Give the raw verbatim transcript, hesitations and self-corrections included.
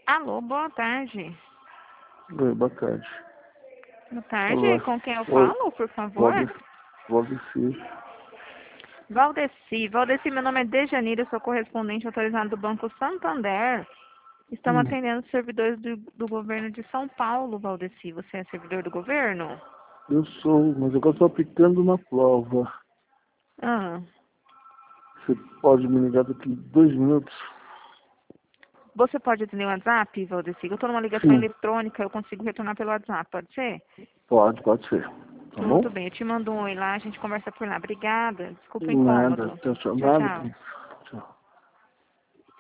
Alô, boa tarde. Oi, boa tarde. Boa tarde, Olá. com quem eu Oi, falo, por favor? Valdeci. Valdeci. Valdeci. Valdeci, meu nome é Dejanira, eu sou correspondente autorizado do Banco Santander. Estamos Hum, atendendo servidores do, do governo de São Paulo, Valdeci. Você é servidor do governo? eu sou, mas agora estou aplicando uma prova. Ah. Você pode me ligar daqui dois minutos? Você pode atender o WhatsApp, Valdeci? Eu estou numa ligação Sim, eletrônica, eu consigo retornar pelo WhatsApp, pode ser? pode, pode ser. Tá bom? Tudo bem, eu te mando um oi lá, a gente conversa por lá. Obrigada, desculpa o Nada, incômodo. tá Tchau, chamado. tchau.